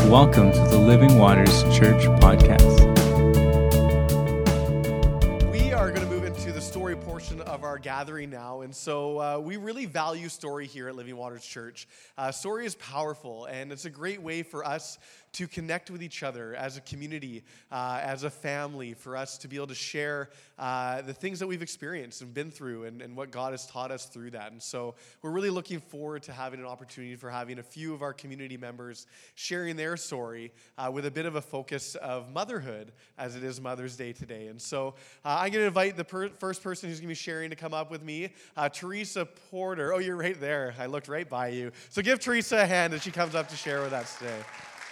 Welcome to the Living Waters Church podcast. We are going to move into the story portion of our gathering now, and so we really value story here at Living Waters Church. Story is powerful, and it's a great way for us to connect with each other as a community, as a family, for us to be able to share the things that we've experienced and been through and what God has taught us through that. And so we're really looking forward to having an opportunity for having a few of our community members sharing their story with a bit of a focus of motherhood, as it is Mother's Day today. And so I'm going to invite the first person who's going to be sharing to come up with me, Teresa Porter. Oh, you're right there. I looked right by you. So give Teresa a hand as she comes up to share with us today.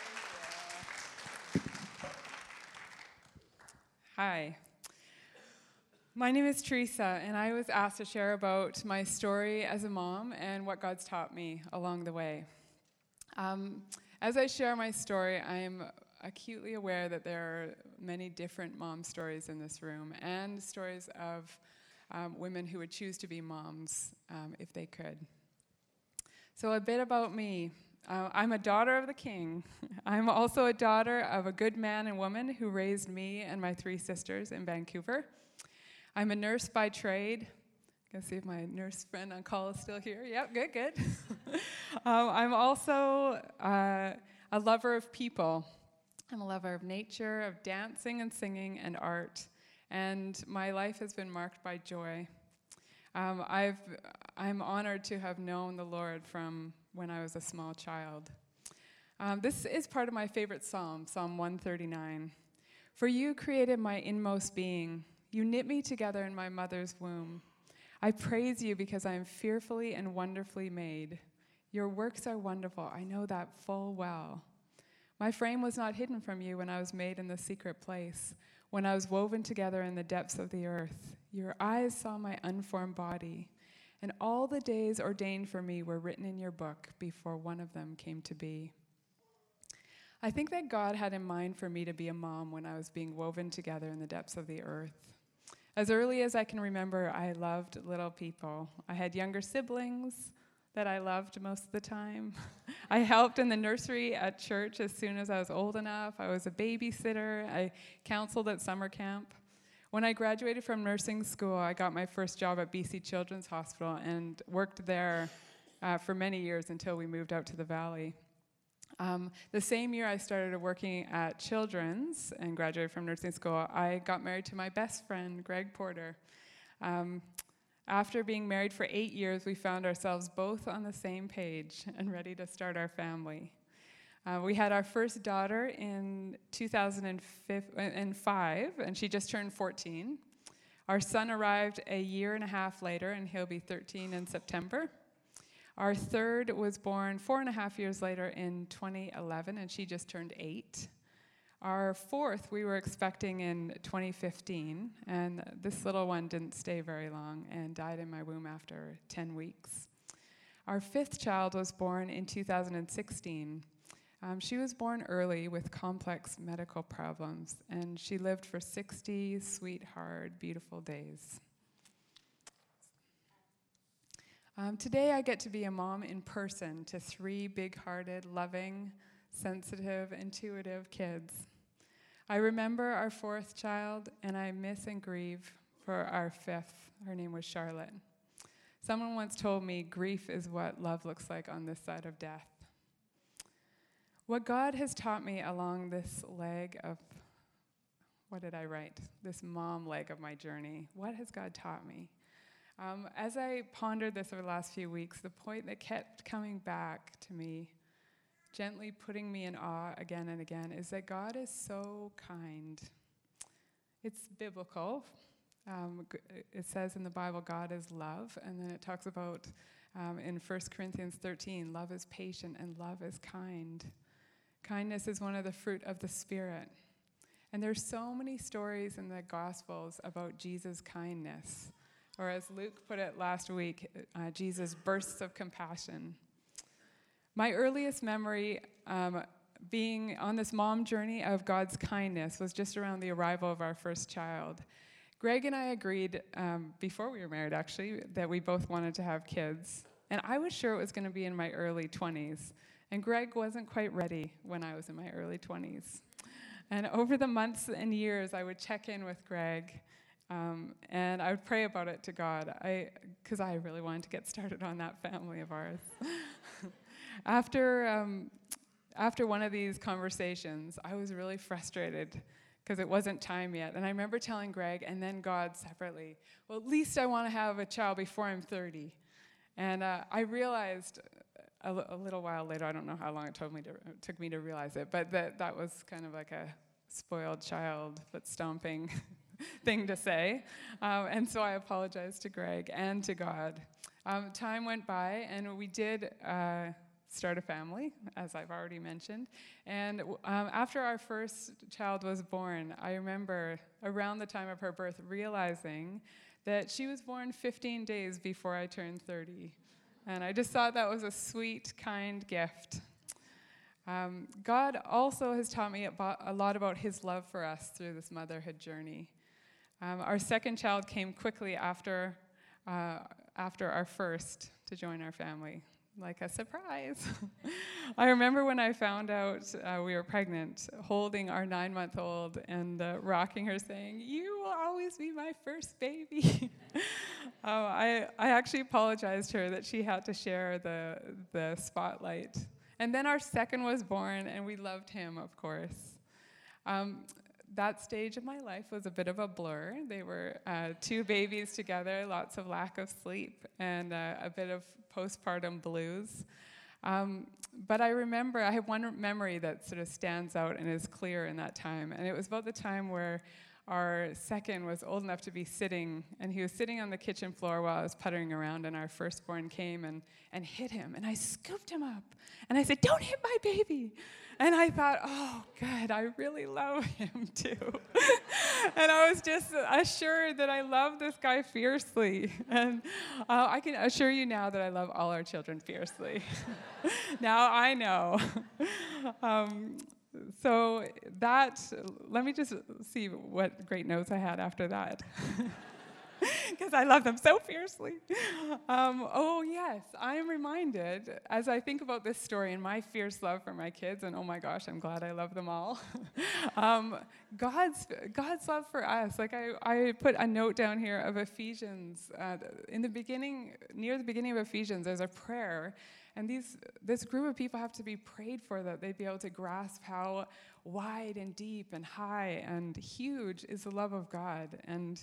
Hi, my name is Teresa, and I was asked to share about my story as a mom and what God's taught me along the way. As I share my story, I am acutely aware that there are many different mom stories in this room and stories of women who would choose to be moms if they could. So a bit about me. I'm a daughter of the King. I'm also a daughter of a good man and woman who raised me and my three sisters in Vancouver. I'm a nurse by trade. Gonna see if my nurse friend on call is still here. Yep, good. I'm also a lover of people. I'm a lover of nature, of dancing and singing and art. And my life has been marked by joy. I'm honored to have known the Lord from when I was a small child. This is part of my favorite psalm, Psalm 139. For you created my inmost being. You knit me together in my mother's womb. I praise you because I am fearfully and wonderfully made. Your works are wonderful. I know that full well. My frame was not hidden from you when I was made in the secret place, when I was woven together in the depths of the earth. Your eyes saw my unformed body, and all the days ordained for me were written in your book before one of them came to be. I think that God had in mind for me to be a mom when I was being woven together in the depths of the earth. As early as I can remember, I loved little people. I had younger siblings that I loved most of the time. I helped in the nursery at church as soon as I was old enough. I was a babysitter. I counseled at summer camp. When I graduated from nursing school, I got my first job at BC Children's Hospital and worked there for many years until we moved out to the Valley. The same year I started working at Children's and graduated from nursing school, I got married to my best friend, Greg Porter. After being married for 8 years, we found ourselves both on the same page and ready to start our family. We had our first daughter in 2005, and she just turned 14. Our son arrived a year and a half later, and he'll be 13 in September. Our third was born 4.5 years later in 2011, and she just turned 8. Our fourth we were expecting in 2015, and this little one didn't stay very long and died in my womb after 10 weeks. Our fifth child was born in 2016. She was born early with complex medical problems, and she lived for 60 sweet, hard, beautiful days. Today I get to be a mom in person to 3 big-hearted, loving, sensitive, intuitive kids. I remember our fourth child, and I miss and grieve for our fifth. Her name was Charlotte. Someone once told me grief is what love looks like on this side of death. What God has taught me along this leg of, this mom leg of my journey, what has God taught me? As I pondered this over the last few weeks, the point that kept coming back to me, gently putting me in awe again and again, is that God is so kind. It's biblical. It says in the Bible, God is love, and then it talks about in 1 Corinthians 13, love is patient and love is kind. Kindness is one of the fruit of the Spirit. And there's so many stories in the Gospels about Jesus' kindness, or as Luke put it last week, Jesus' bursts of compassion. My earliest memory being on this mom journey of God's kindness was just around the arrival of our first child. Greg and I agreed, before we were married actually, that we both wanted to have kids. And I was sure it was going to be in my early 20s. And Greg wasn't quite ready when I was in my early 20s. And over the months and years, I would check in with Greg, and I would pray about it to God, because I really wanted to get started on that family of ours. After one of these conversations, I was really frustrated because it wasn't time yet. And I remember telling Greg and then God separately, well, at least I want to have a child before I'm 30. And I realized a little while later, I don't know how long it took me to realize it, but that was kind of like a spoiled child foot stomping thing to say. And so I apologized to Greg and to God. Time went by, and we did start a family, as I've already mentioned. And after our first child was born, I remember around the time of her birth realizing that she was born 15 days before I turned 30. And I just thought that was a sweet, kind gift. God also has taught me a lot about his love for us through this motherhood journey. Our second child came quickly after our first to join our family, like a surprise. I remember when I found out we were pregnant, holding our 9-month-old and rocking her, saying, "You will always be my first baby." I actually apologized to her that she had to share the spotlight. And then our second was born, and we loved him, of course. That stage of my life was a bit of a blur. They were 2 babies together, lots of lack of sleep, and a bit of postpartum blues. But I remember, I have one memory that sort of stands out and is clear in that time. And it was about the time where our second was old enough to be sitting, and he was sitting on the kitchen floor while I was puttering around, and our firstborn came and hit him. And I scooped him up, and I said, "Don't hit my baby." And I thought, oh, good, I really love him too. And I was just assured that I love this guy fiercely. And I can assure you now that I love all our children fiercely. Now I know. So let me just see what great notes I had after that. Because I love them so fiercely. Oh, yes, I am reminded, as I think about this story and my fierce love for my kids, and oh my gosh, I'm glad I love them all, God's love for us. Like I put a note down here of Ephesians. In the beginning, near the beginning of Ephesians, there's a prayer. And this group of people have to be prayed for, that they'd be able to grasp how wide and deep and high and huge is the love of God. And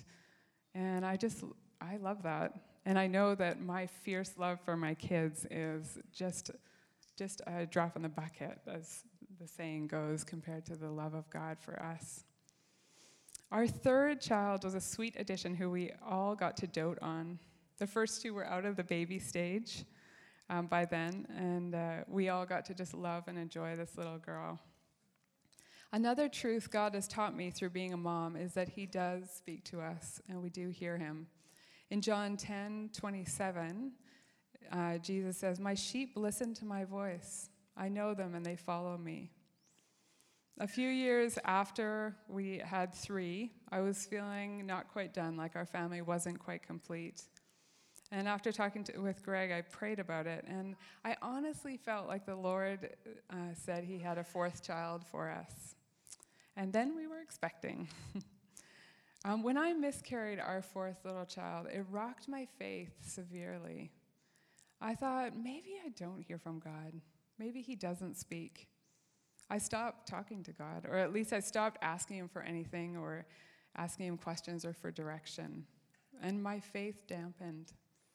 I love that. And I know that my fierce love for my kids is just a drop in the bucket, as the saying goes, compared to the love of God for us. Our third child was a sweet addition who we all got to dote on. The first 2 were out of the baby stage by then, and we all got to just love and enjoy this little girl. Another truth God has taught me through being a mom is that he does speak to us, and we do hear him. In John 10:27, Jesus says, "My sheep listen to my voice. I know them, and they follow me." A few years after we had 3, I was feeling not quite done, like our family wasn't quite complete. And after talking with Greg, I prayed about it, and I honestly felt like the Lord said he had a 4th child for us. And then we were expecting. When I miscarried our 4th little child, it rocked my faith severely. I thought, maybe I don't hear from God. Maybe he doesn't speak. I stopped talking to God, or at least I stopped asking him for anything or asking him questions or for direction. And my faith dampened.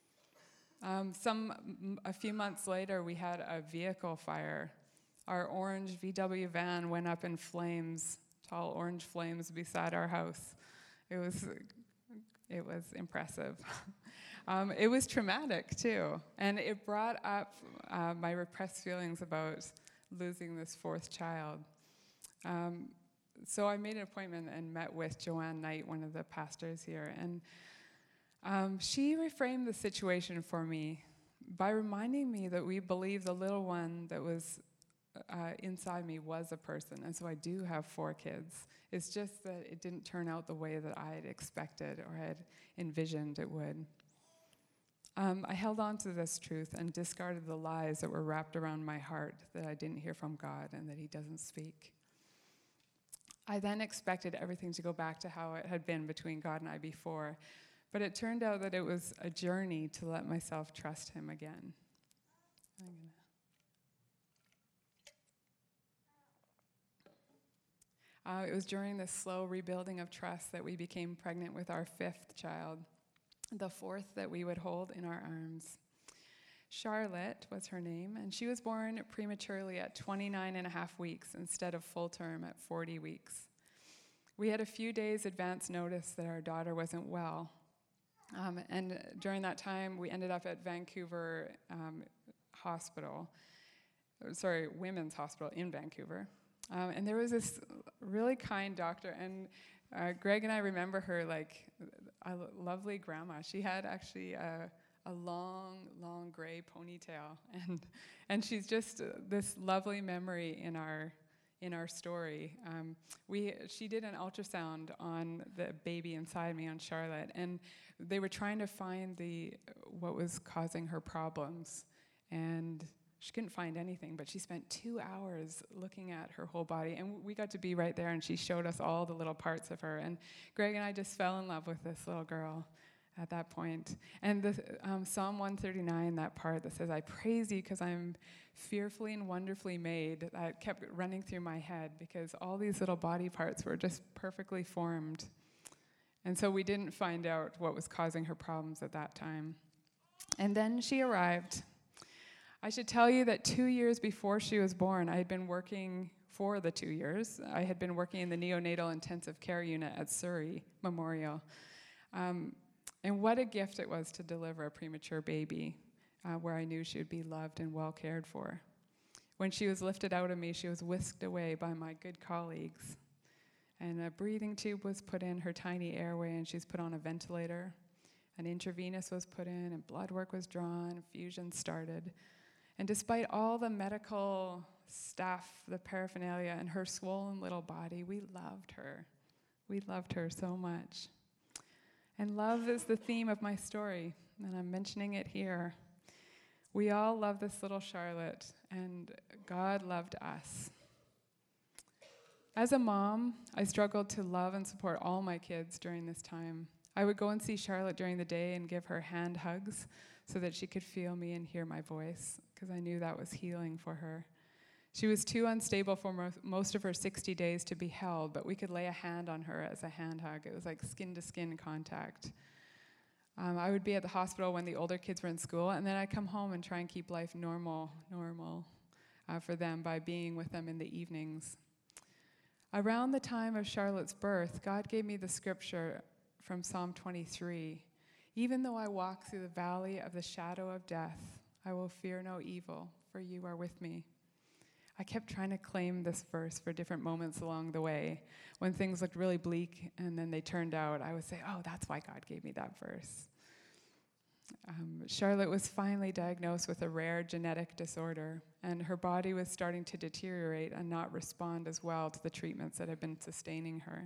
A few months later, we had a vehicle fire. Our orange VW van went up in flames, tall orange flames beside our house. It was impressive. It was traumatic too, and it brought up my repressed feelings about losing this 4th child. So I made an appointment and met with Joanne Knight, one of the pastors here, and she reframed the situation for me by reminding me that we believe the little one that was inside me was a person, and so I do have 4 kids. It's just that it didn't turn out the way that I had expected or had envisioned it would. I held on to this truth and discarded the lies that were wrapped around my heart that I didn't hear from God and that he doesn't speak. I then expected everything to go back to how it had been between God and I before, but it turned out that it was a journey to let myself trust him again. It was during this slow rebuilding of trust that we became pregnant with our 5th child, the 4th that we would hold in our arms. Charlotte was her name, and she was born prematurely at 29 and a half weeks instead of full term at 40 weeks. We had a few days advance notice that our daughter wasn't well. And during that time, we ended up at Vancouver Women's Hospital in Vancouver. And there was this really kind doctor, and Greg and I remember her like a lovely grandma. She had actually a long, long gray ponytail, and she's just this lovely memory in our story. She did an ultrasound on the baby inside me, on Charlotte, and they were trying to find what was causing her problems, and she couldn't find anything, but she spent 2 hours looking at her whole body, and we got to be right there, and she showed us all the little parts of her, and Greg and I just fell in love with this little girl at that point. And the Psalm 139, that part that says, "I praise you because I'm fearfully and wonderfully made," that kept running through my head because all these little body parts were just perfectly formed. And so we didn't find out what was causing her problems at that time. And then she arrived. I should tell you that 2 years before she was born, I had been working for the 2 years. I had been working in the neonatal intensive care unit at Surrey Memorial. And what a gift it was to deliver a premature baby where I knew she would be loved and well cared for. When she was lifted out of me, she was whisked away by my good colleagues. And a breathing tube was put in her tiny airway, and she's put on a ventilator. An intravenous was put in, and blood work was drawn, fusion started. And despite all the medical stuff, the paraphernalia, and her swollen little body, we loved her. We loved her so much. And love is the theme of my story, and I'm mentioning it here. We all love this little Charlotte, and God loved us. As a mom, I struggled to love and support all my kids during this time. I would go and see Charlotte during the day and give her hand hugs so that she could feel me and hear my voice, because I knew that was healing for her. She was too unstable for most of her 60 days to be held, but we could lay a hand on her as a hand hug. It was like skin-to-skin contact. I would be at the hospital when the older kids were in school, and then I'd come home and try and keep life normal for them by being with them in the evenings. Around the time of Charlotte's birth, God gave me the scripture from Psalm 23. "Even though I walk through the valley of the shadow of death, I will fear no evil, for you are with me." I kept trying to claim this verse for different moments along the way. When things looked really bleak and then they turned out, I would say, "Oh, that's why God gave me that verse." Charlotte was finally diagnosed with a rare genetic disorder, and her body was starting to deteriorate and not respond as well to the treatments that had been sustaining her.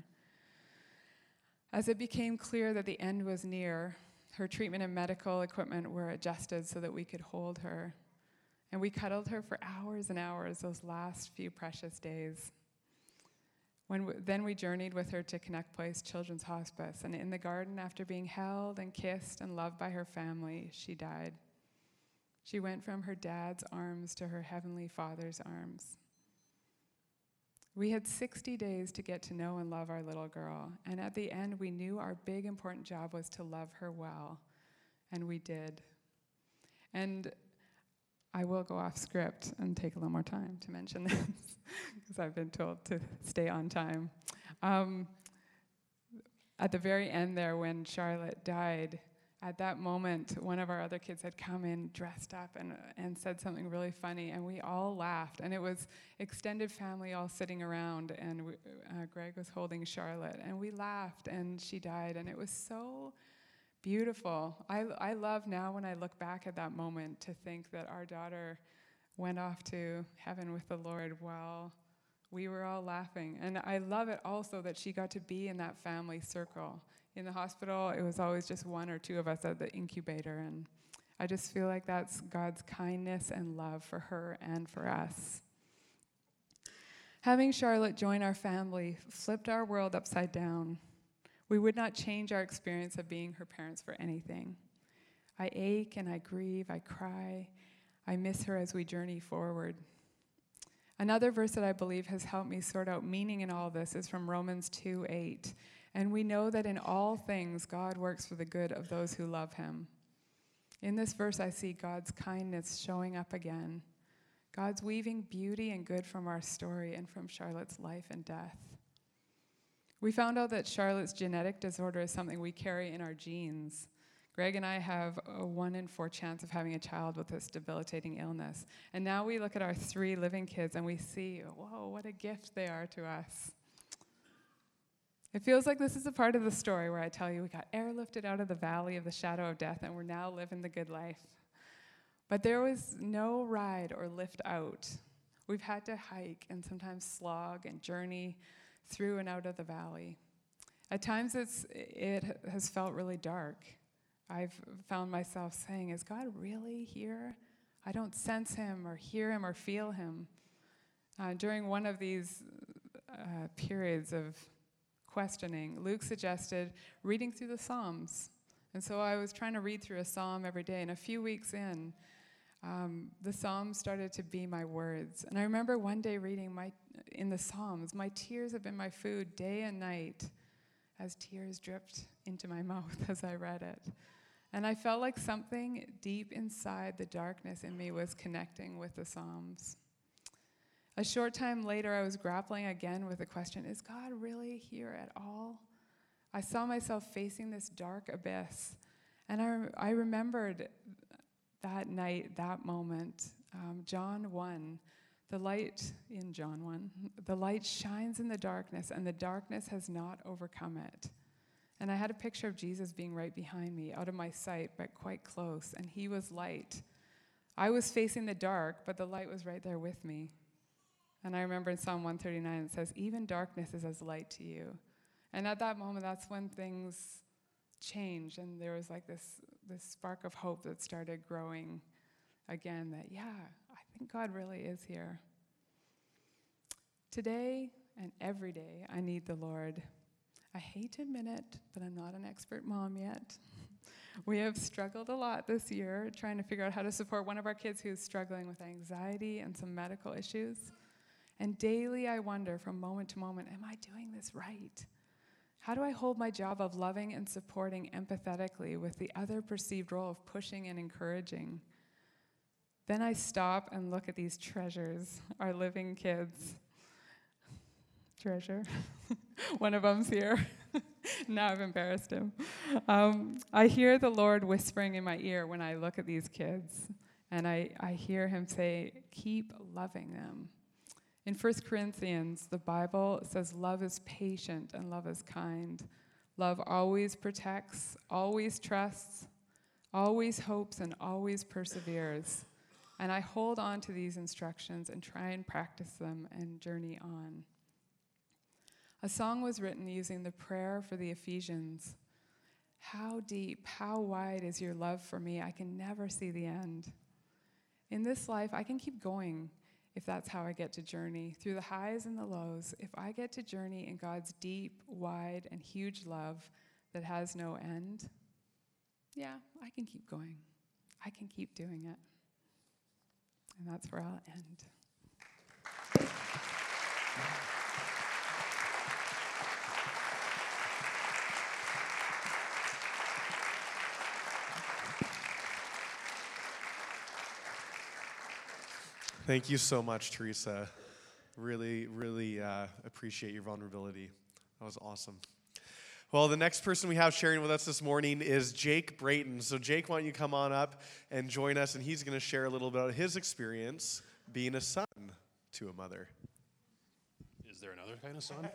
As it became clear that the end was near, her treatment and medical equipment were adjusted so that we could hold her. And we cuddled her for hours and hours those last few precious days. Then we journeyed with her to Connect Place Children's Hospice, and in the garden, after being held and kissed and loved by her family, she died. She went from her dad's arms to her Heavenly Father's arms. We had 60 days to get to know and love our little girl, and at the end, we knew our big, important job was to love her well, and we did. And I will go off script and take a little more time to mention this, because I've been told to stay on time. At the very end there, when Charlotte died, at that moment, one of our other kids had come in dressed up and said something really funny, and we all laughed. And it was extended family all sitting around, and Greg was holding Charlotte, and we laughed, and she died, and it was so beautiful. I love now when I look back at that moment to think that our daughter went off to heaven with the Lord while we were all laughing. And I love it also that she got to be in that family circle. In the hospital, it was always just one or two of us at the incubator, and I just feel like that's God's kindness and love for her and for us. Having Charlotte join our family flipped our world upside down. We would not change our experience of being her parents for anything. I ache and I grieve, I cry. I miss her as we journey forward. Another verse that I believe has helped me sort out meaning in all this is from Romans 2:8. And we know that in all things God works for the good of those who love him. In this verse, I see God's kindness showing up again. God's weaving beauty and good from our story and from Charlotte's life and death. We found out that Charlotte's genetic disorder is something we carry in our genes. Greg and I have a 1 in 4 chance of having a child with this debilitating illness. And now we look at our 3 living kids and we see, whoa, what a gift they are to us. It feels like this is a part of the story where I tell you we got airlifted out of the valley of the shadow of death and we're now living the good life. But there was no ride or lift out. We've had to hike and sometimes slog and journey through and out of the valley. At times it has felt really dark. I've found myself saying, is God really here? I don't sense him or hear him or feel him. During one of these periods of questioning, Luke suggested reading through the Psalms. And so I was trying to read through a psalm every day. And a few weeks in, the Psalms started to be my words. And I remember one day reading in the Psalms, my tears have been my food day and night, as tears dripped into my mouth as I read it. And I felt like something deep inside the darkness in me was connecting with the Psalms. A short time later, I was grappling again with the question, is God really here at all? I saw myself facing this dark abyss. And I remembered that night, that moment, John 1, the light in John 1, the light shines in the darkness, and the darkness has not overcome it. And I had a picture of Jesus being right behind me, out of my sight, but quite close, and he was light. I was facing the dark, but the light was right there with me. And I remember in Psalm 139, it says, even darkness is as light to you. And at that moment, that's when things changed, and there was like this spark of hope that started growing again, that, yeah, I think God really is here. Today and every day, I need the Lord. I hate to admit it, but I'm not an expert mom yet. We have struggled a lot this year trying to figure out how to support one of our kids who's struggling with anxiety and some medical issues. And daily I wonder from moment to moment, am I doing this right? How do I hold my job of loving and supporting empathetically with the other perceived role of pushing and encouraging? Then I stop and look at these treasures, our living kids. Treasure. One of them's here. Now I've embarrassed him. I hear the Lord whispering in my ear when I look at these kids, and I hear him say, keep loving them. In 1 Corinthians, the Bible says love is patient and love is kind. Love always protects, always trusts, always hopes, and always perseveres. And I hold on to these instructions and try and practice them and journey on. A song was written using the prayer for the Ephesians. How deep, how wide is your love for me? I can never see the end. In this life, I can keep going if that's how I get to journey. Through the highs and the lows, if I get to journey in God's deep, wide, and huge love that has no end, yeah, I can keep going. I can keep doing it. And that's where I'll end. Thank you so much, Teresa. Really, really appreciate your vulnerability. That was awesome. Well, the next person we have sharing with us this morning is Jake Brayton. So Jake, why don't you come on up and join us, and he's going to share a little bit about his experience being a son to a mother. Is there another kind of son?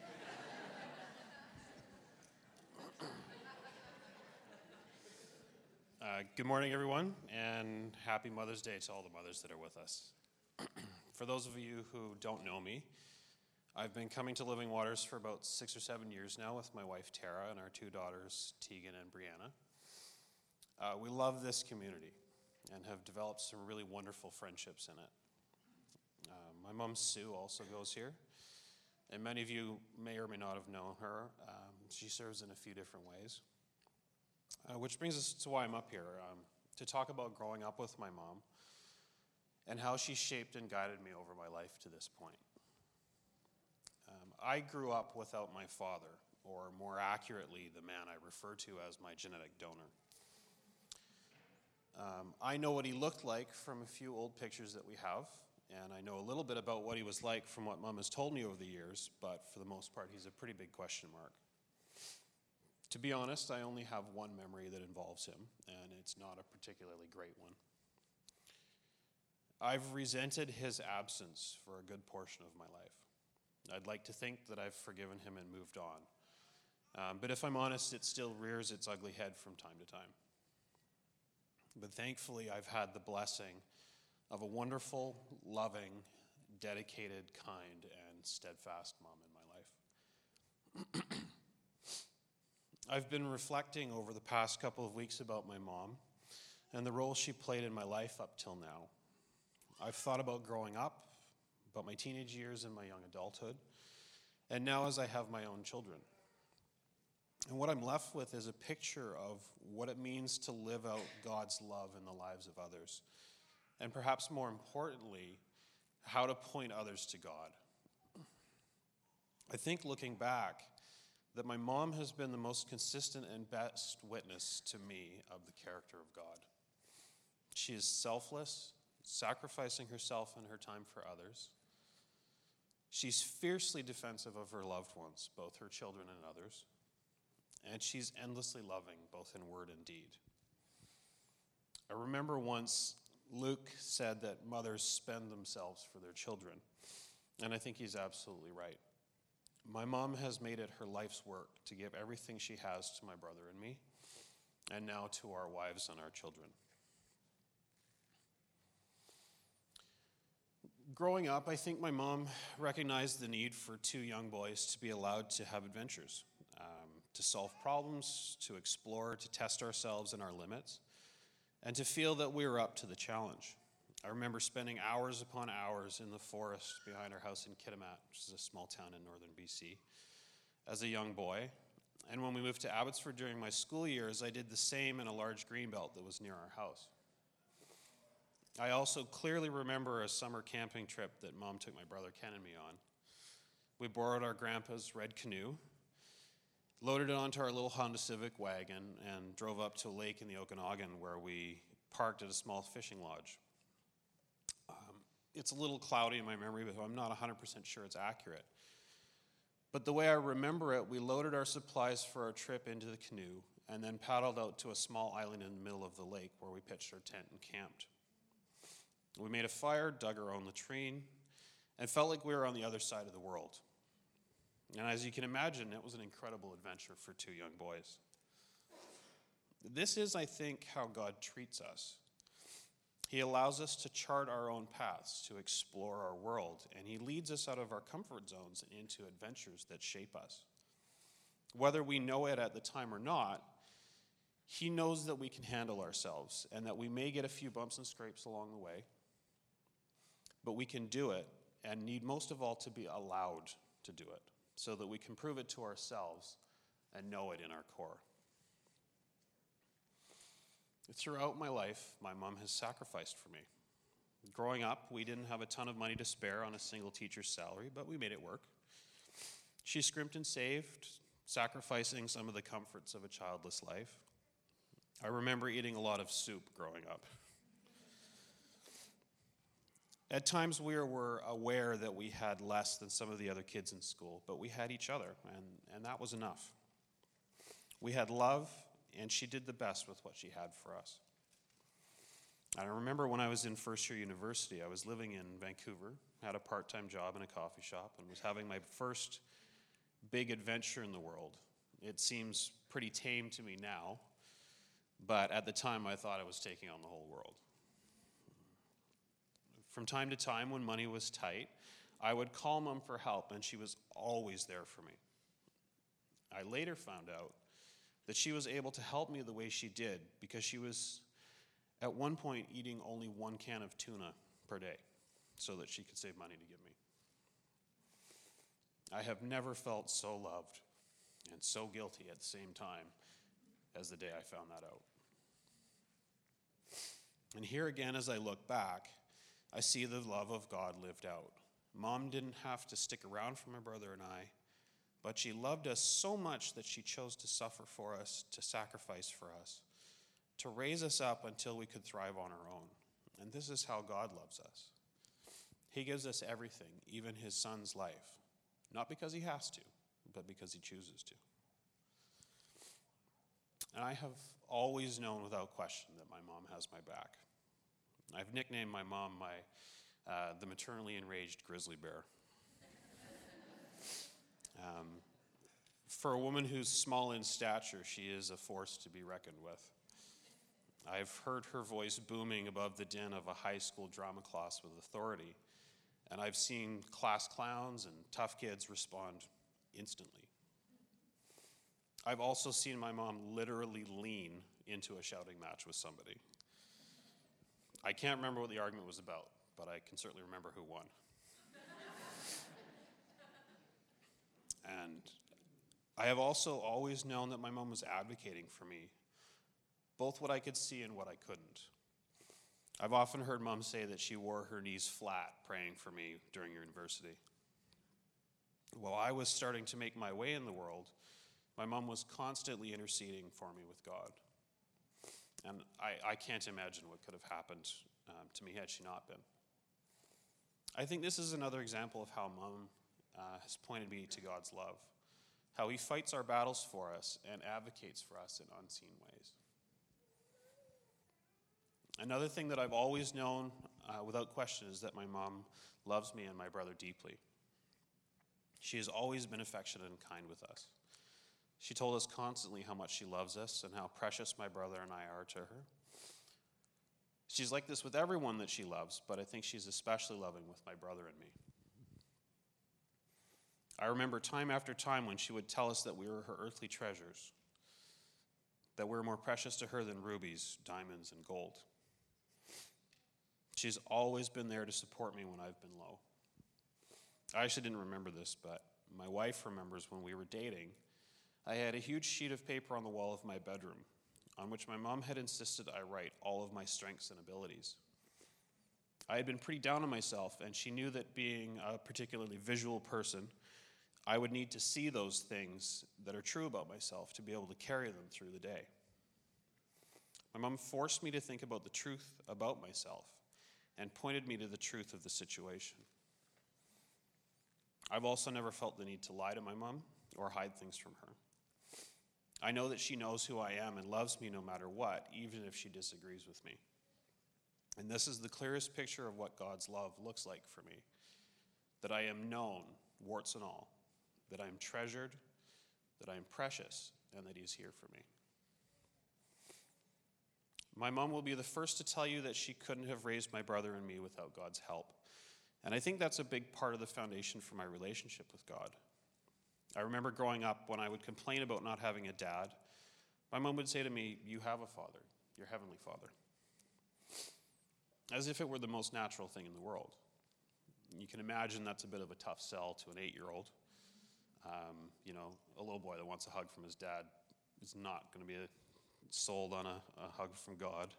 Good morning, everyone, and happy Mother's Day to all the mothers that are with us. For those of you who don't know me, I've been coming to Living Waters for about 6 or 7 years now with my wife Tara and our 2 daughters, Tegan and Brianna. We love this community and have developed some really wonderful friendships in it. My mom, Sue, also goes here, and many of you may or may not have known her. She serves in a few different ways, which brings us to why I'm up here, to talk about growing up with my mom and how she shaped and guided me over my life to this point. I grew up without my father, or more accurately, the man I refer to as my genetic donor. I know what he looked like from a few old pictures that we have, and I know a little bit about what he was like from what Mom has told me over the years, but for the most part, he's a pretty big question mark. To be honest, I only have one memory that involves him, and it's not a particularly great one. I've resented his absence for a good portion of my life. I'd like to think that I've forgiven him and moved on. But if I'm honest, it still rears its ugly head from time to time. But thankfully, I've had the blessing of a wonderful, loving, dedicated, kind, and steadfast mom in my life. I've been reflecting over the past couple of weeks about my mom and the role she played in my life up till now. I've thought about growing up, about my teenage years and my young adulthood, and now as I have my own children. And what I'm left with is a picture of what it means to live out God's love in the lives of others. And perhaps more importantly, how to point others to God. I think looking back, that my mom has been the most consistent and best witness to me of the character of God. She is selfless, sacrificing herself and her time for others. She's fiercely defensive of her loved ones, both her children and others. And she's endlessly loving, both in word and deed. I remember once Luke said that mothers spend themselves for their children, and I think he's absolutely right. My mom has made it her life's work to give everything she has to my brother and me, and now to our wives and our children. Growing up, I think my mom recognized the need for two young boys to be allowed to have adventures, to solve problems, to explore, to test ourselves and our limits, and to feel that we were up to the challenge. I remember spending hours upon hours in the forest behind our house in Kitimat, which is a small town in northern BC, as a young boy. And when we moved to Abbotsford during my school years, I did the same in a large greenbelt that was near our house. I also clearly remember a summer camping trip that Mom took my brother Ken and me on. We borrowed our grandpa's red canoe, loaded it onto our little Honda Civic wagon, and drove up to a lake in the Okanagan where we parked at a small fishing lodge. It's a little cloudy in my memory, but I'm not 100% sure it's accurate. But the way I remember it, we loaded our supplies for our trip into the canoe and then paddled out to a small island in the middle of the lake where we pitched our tent and camped. We made a fire, dug our own latrine, and felt like we were on the other side of the world. And as you can imagine, it was an incredible adventure for two young boys. This is, I think, how God treats us. He allows us to chart our own paths, to explore our world, and he leads us out of our comfort zones and into adventures that shape us. Whether we know it at the time or not, he knows that we can handle ourselves and that we may get a few bumps and scrapes along the way, but we can do it and need most of all to be allowed to do it so that we can prove it to ourselves and know it in our core. Throughout my life, my mom has sacrificed for me. Growing up, we didn't have a ton of money to spare on a single teacher's salary, but we made it work. She scrimped and saved, sacrificing some of the comforts of a childless life. I remember eating a lot of soup growing up. At times, we were aware that we had less than some of the other kids in school, but we had each other, and that was enough. We had love, and she did the best with what she had for us. I remember when I was in first year university, I was living in Vancouver, had a part-time job in a coffee shop, and was having my first big adventure in the world. It seems pretty tame to me now, but at the time I thought I was taking on the whole world. From time to time, when money was tight, I would call Mom for help, and she was always there for me. I later found out that she was able to help me the way she did because she was at one point eating only 1 can of tuna per day so that she could save money to give me. I have never felt so loved and so guilty at the same time as the day I found that out. And here again, as I look back, I see the love of God lived out. Mom didn't have to stick around for my brother and I, but she loved us so much that she chose to suffer for us, to sacrifice for us, to raise us up until we could thrive on our own. And this is how God loves us. He gives us everything, even his son's life, not because he has to, but because he chooses to. And I have always known without question that my mom has my back. I've nicknamed my mom the maternally enraged grizzly bear. For a woman who's small in stature, she is a force to be reckoned with. I've heard her voice booming above the din of a high school drama class with authority, and I've seen class clowns and tough kids respond instantly. I've also seen my mom literally lean into a shouting match with somebody. I can't remember what the argument was about, but I can certainly remember who won. And I have also always known that my mom was advocating for me, both what I could see and what I couldn't. I've often heard Mom say that she wore her knees flat praying for me during university. While I was starting to make my way in the world, my mom was constantly interceding for me with God. And I can't imagine what could have happened to me had she not been. I think this is another example of how Mom has pointed me to God's love, how he fights our battles for us and advocates for us in unseen ways. Another thing that I've always known without question is that my mom loves me and my brother deeply. She has always been affectionate and kind with us. She told us constantly how much she loves us and how precious my brother and I are to her. She's like this with everyone that she loves, but I think she's especially loving with my brother and me. I remember time after time when she would tell us that we were her earthly treasures, that we're more precious to her than rubies, diamonds, and gold. She's always been there to support me when I've been low. I actually didn't remember this, but my wife remembers when we were dating, I had a huge sheet of paper on the wall of my bedroom on which my mom had insisted I write all of my strengths and abilities. I had been pretty down on myself, and she knew that being a particularly visual person, I would need to see those things that are true about myself to be able to carry them through the day. My mom forced me to think about the truth about myself and pointed me to the truth of the situation. I've also never felt the need to lie to my mom or hide things from her. I know that she knows who I am and loves me no matter what, even if she disagrees with me. And this is the clearest picture of what God's love looks like for me, that I am known, warts and all, that I am treasured, that I am precious, and that he's here for me. My mom will be the first to tell you that she couldn't have raised my brother and me without God's help. And I think that's a big part of the foundation for my relationship with God. I remember growing up, when I would complain about not having a dad, my mom would say to me, "You have a father, your heavenly Father." As if it were the most natural thing in the world. You can imagine that's a bit of a tough sell to an 8-year-old. A little boy that wants a hug from his dad is not going to be sold on a hug from God.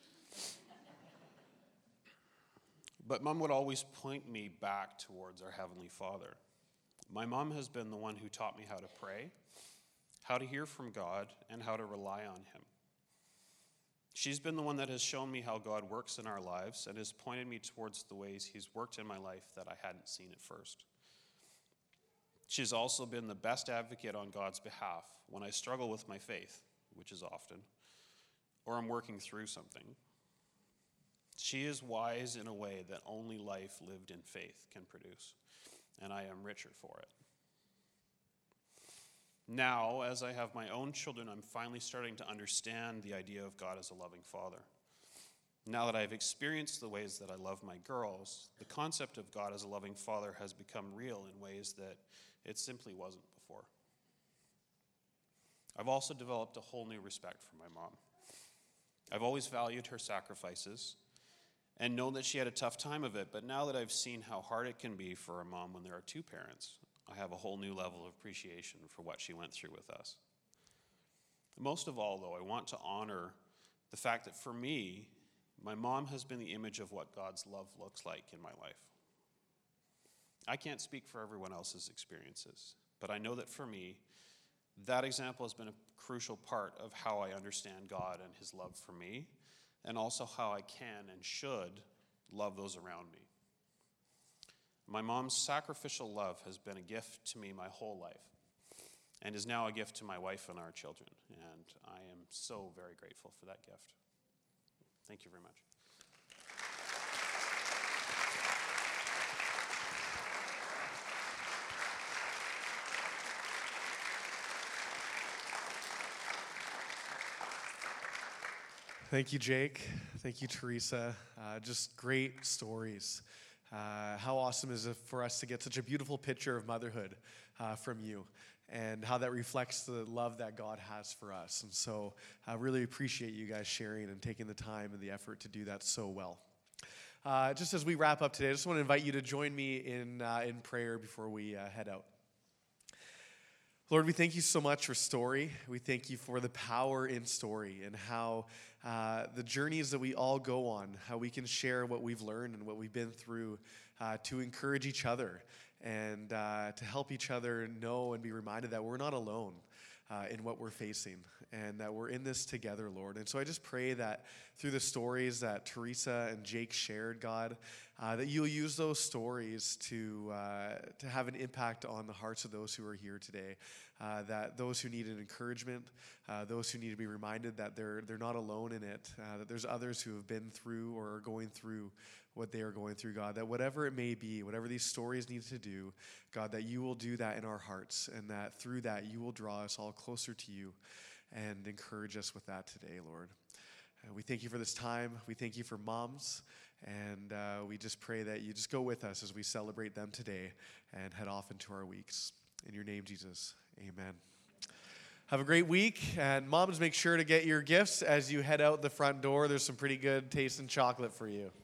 But Mom would always point me back towards our Heavenly Father. My mom has been the one who taught me how to pray, how to hear from God, and how to rely on him. She's been the one that has shown me how God works in our lives and has pointed me towards the ways he's worked in my life that I hadn't seen at first. She's also been the best advocate on God's behalf when I struggle with my faith, which is often, or I'm working through something. She is wise in a way that only life lived in faith can produce, and I am richer for it. Now, as I have my own children, I'm finally starting to understand the idea of God as a loving father. Now that I've experienced the ways that I love my girls, the concept of God as a loving father has become real in ways that it simply wasn't before. I've also developed a whole new respect for my mom. I've always valued her sacrifices and known that she had a tough time of it, but now that I've seen how hard it can be for a mom when there are two parents, I have a whole new level of appreciation for what she went through with us. Most of all, though, I want to honor the fact that for me, my mom has been the image of what God's love looks like in my life. I can't speak for everyone else's experiences, but I know that for me, that example has been a crucial part of how I understand God and his love for me, and also how I can and should love those around me. My mom's sacrificial love has been a gift to me my whole life, and is now a gift to my wife and our children, and I am so very grateful for that gift. Thank you very much. Thank you, Jake. Thank you, Teresa. Just great stories. How awesome is it for us to get such a beautiful picture of motherhood from you, and how that reflects the love that God has for us. And so I really appreciate you guys sharing and taking the time and the effort to do that so well. Just as we wrap up today, I just want to invite you to join me in prayer before we head out. Lord, we thank you so much for story. We thank you for the power in story, and how the journeys that we all go on, how we can share what we've learned and what we've been through to encourage each other, and to help each other know and be reminded that we're not alone in what we're facing, and that we're in this together, Lord. And so I just pray that through the stories that Teresa and Jake shared, God, that you'll use those stories to have an impact on the hearts of those who are here today, that those who need an encouragement, those who need to be reminded that they're not alone in it, that there's others who have been through or are going through what they are going through, God, that whatever it may be, whatever these stories need to do, God, that you will do that in our hearts, and that through that you will draw us all closer to you and encourage us with that today, Lord. We thank you for this time. We thank you for moms, and we just pray that you just go with us as we celebrate them today and head off into our weeks. In your name, Jesus, amen. Have a great week, and moms, make sure to get your gifts as you head out the front door. There's some pretty good tasting chocolate for you.